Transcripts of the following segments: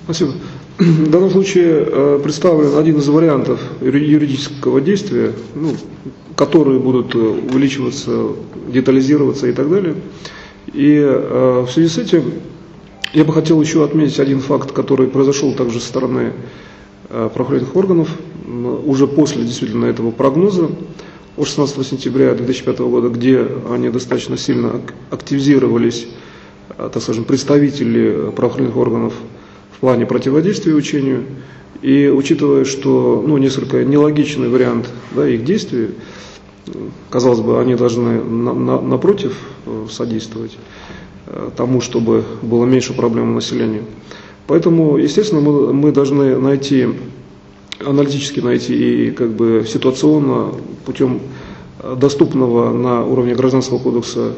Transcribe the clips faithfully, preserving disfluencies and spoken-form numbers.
Спасибо. В данном случае представлен один из вариантов юридического действия, ну, которые будут увеличиваться, детализироваться и так далее. И э, в связи с этим я бы хотел еще отметить один факт, который произошел также со стороны э, правоохранительных органов, уже после действительно этого прогноза от шестнадцатого сентября две тысячи пятого года, где они достаточно сильно активизировались, э, так скажем, представители правоохранительных органов в плане противодействия учению. И учитывая, что ну, несколько нелогичный вариант, да, их действий, казалось бы, они должны на, на, напротив содействовать тому, чтобы было меньше проблем у населения. Поэтому, естественно, мы, мы должны найти, аналитически найти и как бы ситуационно, путем доступного на уровне Гражданского кодекса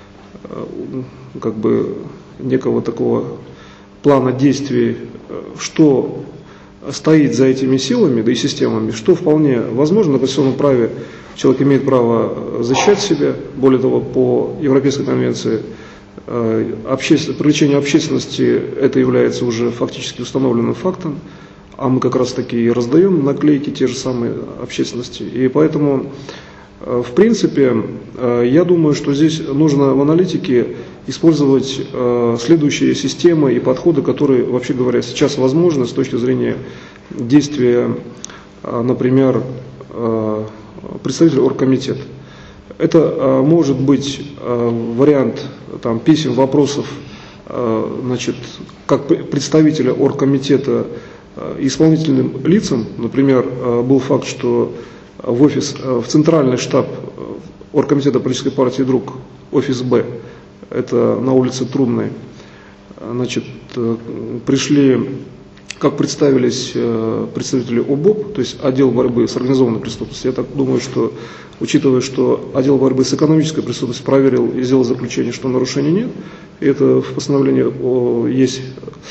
как бы некого такого плана действий, что стоит за этими силами, да и системами, что вполне возможно. На конституционном праве человек имеет право защищать себя. Более того, по Европейской конвенции обществен... привлечение общественности это является уже фактически установленным фактом, а мы как раз таки и раздаем наклейки те же самые общественности. И поэтому, в принципе, я думаю, что здесь нужно в аналитике использовать э, следующие системы и подходы, которые, вообще говоря, сейчас возможны с точки зрения действия, э, например, э, представителя оргкомитета. Это э, может быть э, вариант там, писем, вопросов, э, значит, как представителя оргкомитета э, исполнительным лицам. Например, э, был факт, что в офис, э, в центральный штаб оргкомитета политической партии «Друг», офис Б, это на улице Трубной, значит, пришли, как представились представители ОБОП, то есть отдел борьбы с организованной преступностью. Я так думаю, что, учитывая, что отдел борьбы с экономической преступностью проверил и сделал заключение, что нарушений нет, и это в постановлении есть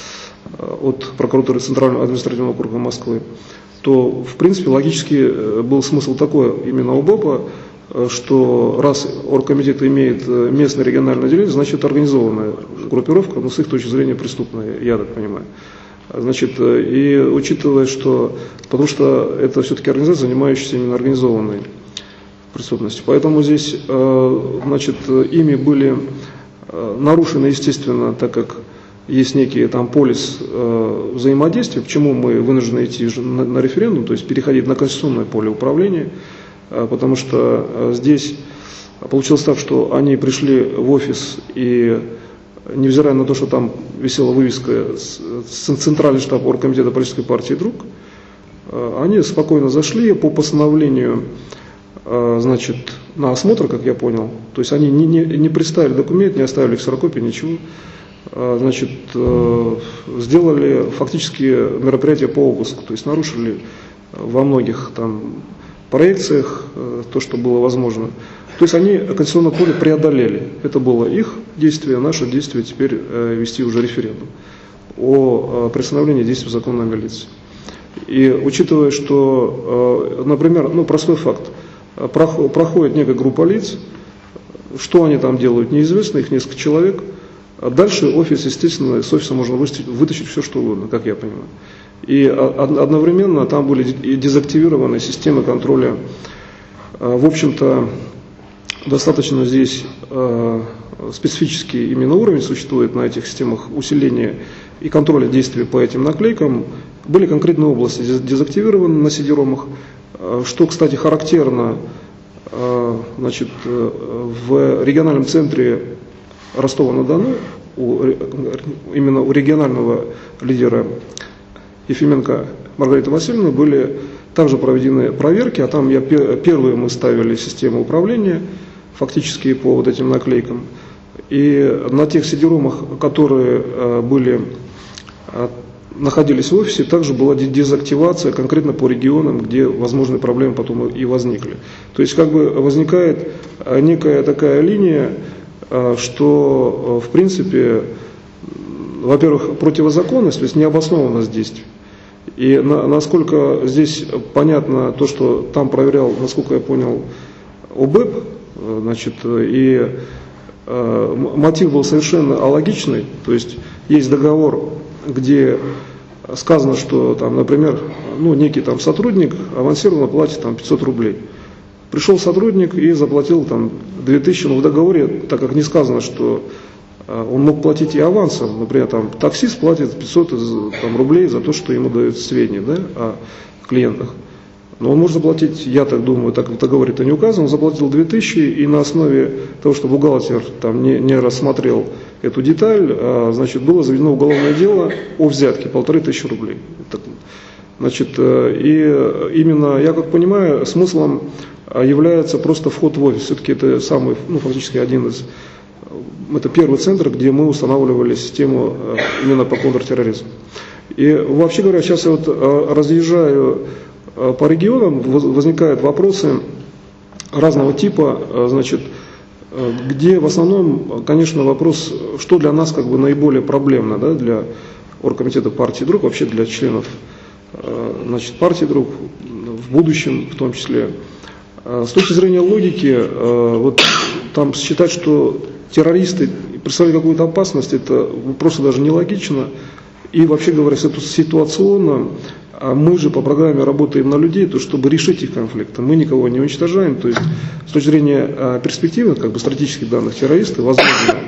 от прокуратуры Центрального административного округа Москвы, то, в принципе, логически был смысл такой именно ОБОПа, что раз оргкомитет имеет местное региональное отделение, значит организованная группировка, но с их точки зрения преступная, я так понимаю. Значит, и учитывая, что, потому что это все-таки организация, занимающаяся именно организованной преступностью. Поэтому здесь, значит, ими были нарушены, естественно, так как есть некий там полис взаимодействия, почему мы вынуждены идти на, на референдум, то есть переходить на конституционное поле управления. Потому что здесь получилось так, что они пришли в офис, и невзирая на то, что там висела вывеска «Центральный штаб оргкомитета политической партии «Друг», они спокойно зашли по постановлению, значит, на осмотр, как я понял. То есть они не, не, не представили документ, не оставили ксерокопии, ничего. Значит, сделали фактически мероприятие по обыску, то есть нарушили во многих там проекциях то, что было возможно. То есть они конституционное поле преодолели. Это было их действие, наше действие теперь вести уже референдум о приостановлении действия закона о милиции. И учитывая, что, например, ну, простой факт, проходит некая группа лиц, что они там делают, неизвестно, их несколько человек. Дальше офис, естественно, с офиса можно вытащить все, что угодно, как я понимаю. И одновременно там были дезактивированы системы контроля. В общем-то, достаточно здесь специфический именно уровень существует на этих системах усиления и контроля действий по этим наклейкам. Были конкретные области дезактивированы на сидеромах, что, кстати, характерно, значит, в региональном центре Ростова-на-Дону, именно у регионального лидера Ефименко Маргариты Васильевны были также проведены проверки, а там я, первые мы ставили систему управления, фактически по вот этим наклейкам. И на тех сидеромах, которые были, находились в офисе, также была дезактивация конкретно по регионам, где возможные проблемы потом и возникли. То есть как бы возникает некая такая линия, что в принципе, во-первых, противозаконность, то есть необоснованность действий. И на, насколько здесь понятно то, что там проверял, насколько я понял, ОБЭП, значит, и э, мотив был совершенно алогичный, то есть есть договор, где сказано, что там, например, ну, некий там сотрудник авансированно платит там пятьсот рублей. Пришел сотрудник и заплатил там две тысячи, но в договоре, так как не сказано, что он мог платить и авансом, например, там таксист платит пятьсот там, рублей за то, что ему дают сведения, да, о клиентах. Но он может заплатить, я так думаю, так в договоре это не указано, он заплатил две тысячи, и на основе того, что бухгалтер там не, не рассмотрел эту деталь, а, значит, было заведено уголовное дело о взятке полторы тысячи рублей. Значит, и именно, я как понимаю, смыслом является просто вход в офис. Все-таки это самый, ну, фактически один из, это первый центр, где мы устанавливали систему именно по контртерроризму. И вообще говоря, сейчас я вот разъезжаю по регионам, возникают вопросы разного типа, значит, где в основном, конечно, вопрос, что для нас как бы наиболее проблемно, да, для оргкомитета партии «Друг», вообще для членов, значит, партии «Друг», в будущем в том числе. С точки зрения логики, вот там считать, что террористы представляют какую-то опасность, это просто даже нелогично. И вообще говоря, ситуационно, мы же по программе работаем на людей, то чтобы решить их конфликты. Мы никого не уничтожаем. То есть с точки зрения перспективных, как бы стратегических данных, террористы, возможно,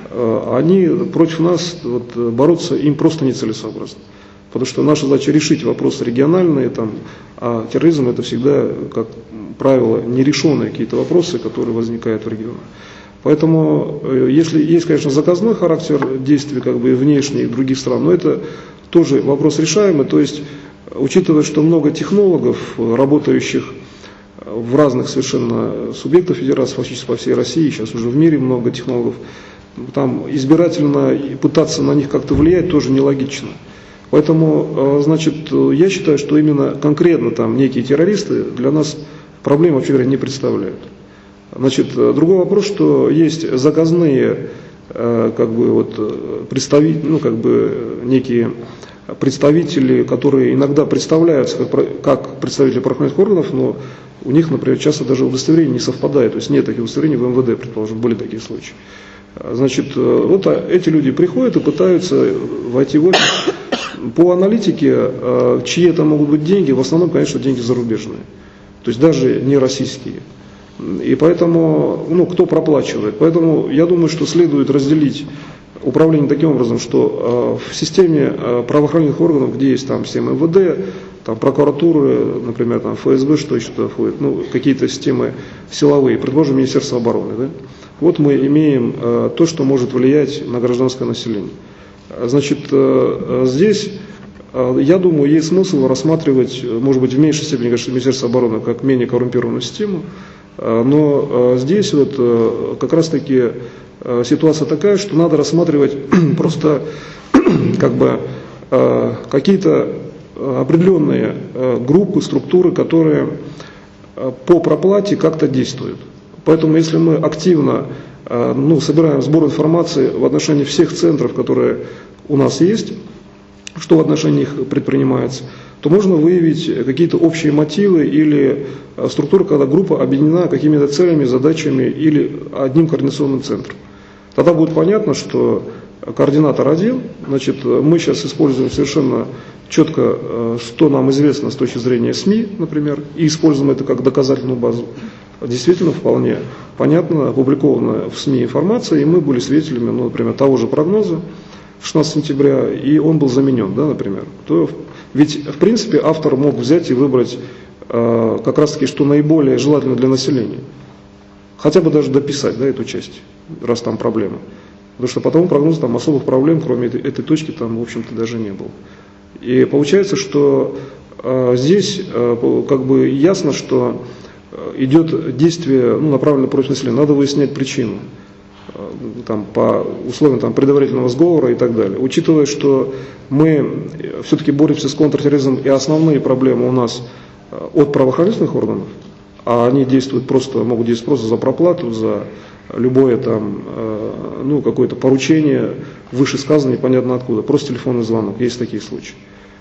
они против нас вот, бороться им просто нецелесообразно. Потому что наша задача решить вопросы региональные, там, а терроризм это всегда, как правило, нерешенные какие-то вопросы, которые возникают в регионах. Поэтому, если есть, конечно, заказной характер действий, как бы и внешних, и других стран, но это тоже вопрос решаемый. То есть, учитывая, что много технологов, работающих в разных совершенно субъектах федерации, фактически по всей России, сейчас уже в мире много технологов, там избирательно пытаться на них как-то влиять тоже нелогично. Поэтому, значит, я считаю, что именно конкретно там некие террористы для нас проблем, вообще говоря, не представляют. Значит, другой вопрос, что есть заказные, как бы, вот, представители, ну, как бы, некие представители, которые иногда представляются как, как представители правоохранительных органов, но у них, например, часто даже удостоверение не совпадает, то есть нет таких удостоверений в эм вэ дэ, предположим, были такие случаи. Значит, вот эти люди приходят и пытаются войти в офис. По аналитике, чьи это могут быть деньги, в основном, конечно, деньги зарубежные, то есть даже не российские. И поэтому, ну, кто проплачивает? Поэтому я думаю, что следует разделить управление таким образом, что э, в системе э, правоохранительных органов, где есть там система эм вэ дэ, там прокуратуры, например, там эф эс бэ, что еще туда входит, ну, какие-то системы силовые, предположим, Министерство обороны, да? Вот мы имеем э, то, что может влиять на гражданское население. Значит, э, здесь, э, я думаю, есть смысл рассматривать, может быть, в меньшей степени, конечно, Министерство обороны как менее коррумпированную систему, э, но э, здесь вот э, как раз-таки э, ситуация такая, что надо рассматривать просто как бы э, какие-то определенные э, группы, структуры, которые э, по проплате как-то действуют. Поэтому если мы активно э, ну, собираем сбор информации в отношении всех центров, которые у нас есть, что в отношении них предпринимается, то можно выявить какие-то общие мотивы или структуры, когда группа объединена какими-то целями, задачами или одним координационным центром. Тогда будет понятно, что координатор один, значит, мы сейчас используем совершенно четко, что нам известно с точки зрения СМИ, например, и используем это как доказательную базу. Действительно, вполне понятно, опубликованная в СМИ информация, и мы были свидетелями, ну, например, того же прогноза шестнадцатого сентября, и он был заменен, да, например. То, ведь, в принципе, автор мог взять и выбрать э, как раз-таки, что наиболее желательно для населения. Хотя бы даже дописать, да, эту часть, раз там проблема. Потому что по тому прогнозу там особых проблем, кроме этой, этой точки, там, в общем-то, даже не было. И получается, что э, здесь э, как бы ясно, что идет действие, ну, направленное против населения, надо выяснять причину, там, по условиям там, предварительного сговора и так далее. Учитывая, что мы все-таки боремся с контртерроризмом, и основные проблемы у нас от правоохранительных органов, а они действуют просто, могут действовать просто за проплату, за любое там, ну, какое-то поручение, вышесказанное, непонятно откуда, просто телефонный звонок, есть такие случаи,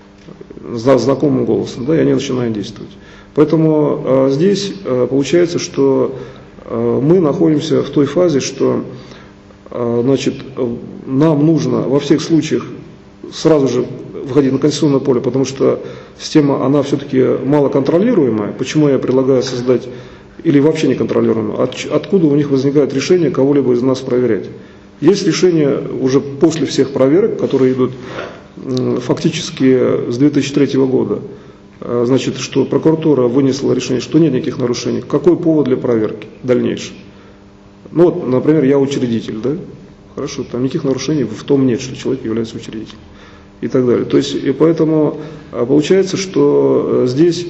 за знакомым голосом, да, и они начинают действовать. Поэтому э, здесь э, получается, что э, мы находимся в той фазе, что э, значит, э, нам нужно во всех случаях сразу же выходить на конституционное поле, потому что система, она все-таки малоконтролируемая. Почему я предлагаю создать, или вообще неконтролируемая? От, откуда у них возникает решение кого-либо из нас проверять? Есть решение уже после всех проверок, которые идут фактически с две тысячи третьего года. Значит, что прокуратура вынесла решение, что нет никаких нарушений. Какой повод для проверки дальнейшей? Ну вот, например, я учредитель, да? Хорошо, там никаких нарушений в том нет, что человек является учредителем. И так далее. То есть, и поэтому получается, что здесь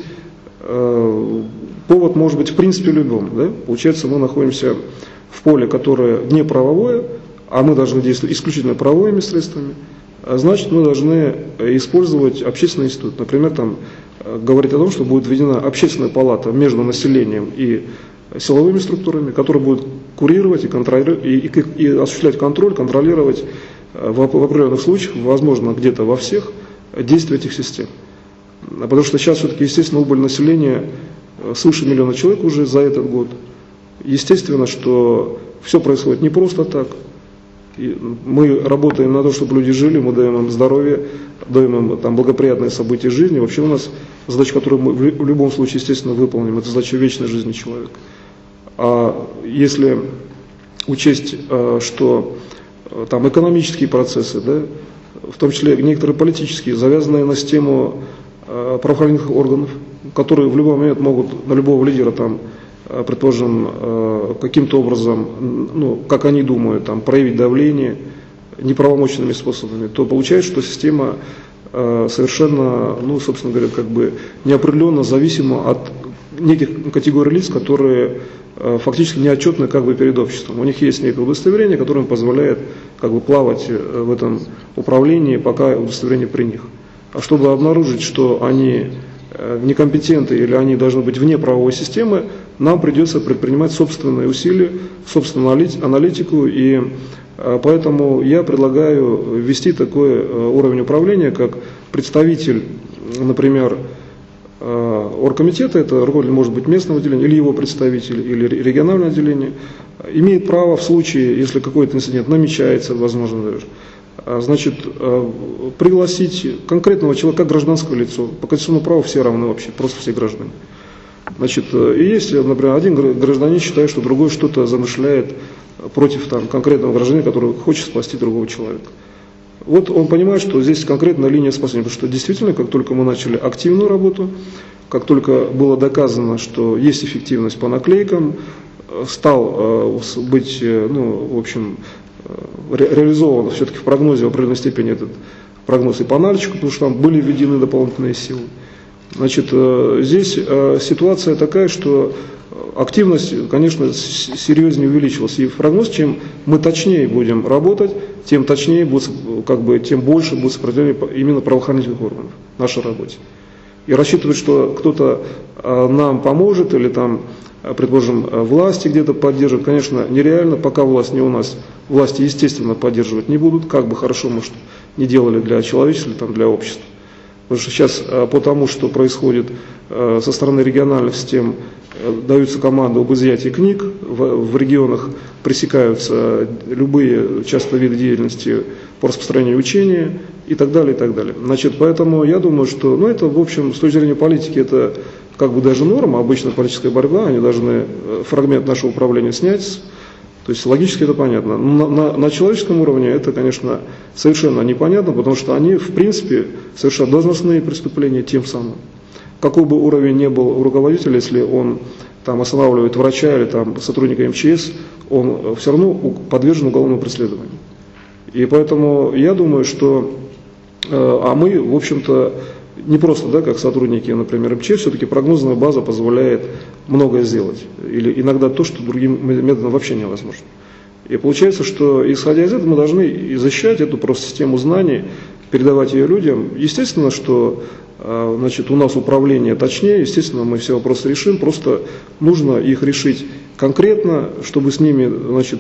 э, повод может быть в принципе любым. Да? Получается, мы находимся в поле, которое не правовое, а мы должны действовать исключительно правовыми средствами. А значит, мы должны использовать общественный институт. Например, там говорить о том, что будет введена общественная палата между населением и силовыми структурами, которая будет курировать и, контролировать, и, и, и осуществлять контроль, контролировать в, в определенных случаях, возможно, где-то во всех, действия этих систем. Потому что сейчас все-таки, естественно, убыль населения свыше миллиона человек уже за этот год. Естественно, что все происходит не просто так. И мы работаем на то, чтобы люди жили, мы даем им здоровье, даем им там, благоприятные события жизни. Вообще у нас задача, которую мы в любом случае, естественно, выполним, это задача вечной жизни человека. А если учесть, что там экономические процессы, да, в том числе некоторые политические, завязанные на систему правоохранительных органов, которые в любой момент могут на любого лидера там, предположим, каким-то образом, ну, как они думают, там, проявить давление неправомочными способами, то получается, что система совершенно, ну, собственно говоря, как бы неопределенно зависима от неких категорий лиц, которые фактически неотчетны как бы перед обществом. У них есть некое удостоверение, которое им позволяет как бы плавать в этом управлении, пока удостоверение при них. А чтобы обнаружить, что они некомпетенты или они должны быть вне правовой системы, нам придется предпринимать собственные усилия, собственную аналитику, и поэтому я предлагаю ввести такой уровень управления, как представитель, например, оргкомитета, это руководитель может быть местного отделения, или его представитель, или региональное отделение, имеет право в случае, если какой-то инцидент намечается, возможно даже, значит, пригласить конкретного человека как гражданское лицо. По конституционному праву все равны вообще, просто все граждане. Значит, и если, например, один гражданин считает, что другой что-то замышляет против там, конкретного гражданина, который хочет спасти другого человека. Вот он понимает, что здесь конкретная линия спасения, потому что действительно, как только мы начали активную работу, как только было доказано, что есть эффективность по наклейкам, стал быть, ну, в общем, ре реализован все-таки в прогнозе в определенной степени этот прогноз и по Нальчику, потому что там были введены дополнительные силы. Значит, здесь ситуация такая, что активность, конечно, серьезнее увеличилась. И прогноз, чем мы точнее будем работать, тем точнее будет, как бы, тем больше будет сопротивление именно правоохранительных органов в нашей работе. И рассчитывать, что кто-то нам поможет или там, предположим, власти где-то поддержат, конечно, нереально, пока власть не у нас. Власти, естественно, поддерживать не будут, как бы хорошо, может, не делали для человечества, там, для общества. Потому что сейчас по тому, что происходит со стороны региональных систем, даются команды об изъятии книг, в, в регионах пресекаются любые часто виды деятельности по распространению учения и так далее, и так далее. Значит, поэтому я думаю, что, ну, это, в общем, с точки зрения политики, это как бы даже норма, обычная политическая борьба, они должны фрагмент нашего управления снять. То есть логически это понятно. Но на, на, на человеческом уровне это, конечно, совершенно непонятно, потому что они, в принципе, совершают должностные преступления тем самым. Какой бы уровень ни был у руководителя, если он там останавливает врача или там сотрудника эм че эс, он все равно подвержен уголовному преследованию. И поэтому я думаю, что, э, а мы, в общем-то, не просто, да, как сотрудники, например, эм че эс, все-таки прогнозная база позволяет многое сделать. Или иногда то, что другим методом вообще невозможно. И получается, что, исходя из этого, мы должны защищать эту просто систему знаний, передавать ее людям. Естественно, что, значит, у нас управление точнее, естественно, мы все вопросы решим, просто нужно их решить конкретно, чтобы с ними, значит,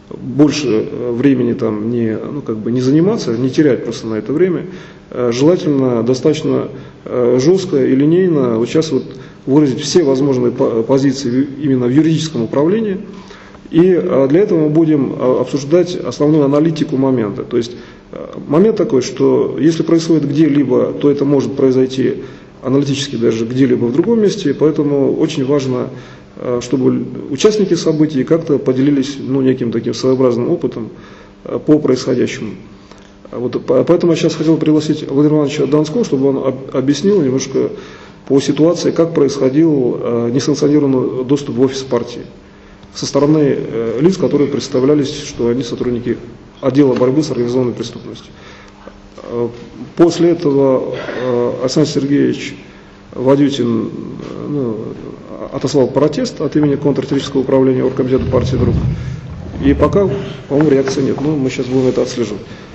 больше времени там не, ну, как бы не заниматься, не терять просто на это время. Желательно достаточно жестко и линейно вот сейчас вот выразить все возможные позиции именно в юридическом управлении. И для этого мы будем обсуждать основную аналитику момента. То есть Момент такой, что если происходит где-либо, то это может произойти аналитически даже где-либо в другом месте, поэтому очень важно, чтобы участники событий как-то поделились ну, неким таким своеобразным опытом по происходящему. Вот, поэтому я сейчас хотел пригласить Владимира Ивановича Донского, чтобы он объяснил немножко по ситуации, как происходил несанкционированный доступ в офис партии со стороны лиц, которые представлялись, что они сотрудники отдела борьбы с организованной преступностью. После этого Александр Сергеевич Вадютин ну, отослал протест от имени контртеррористического управления Оргкомитета партии «Друг». И пока, по-моему, реакции нет. Но мы сейчас будем это отслеживать.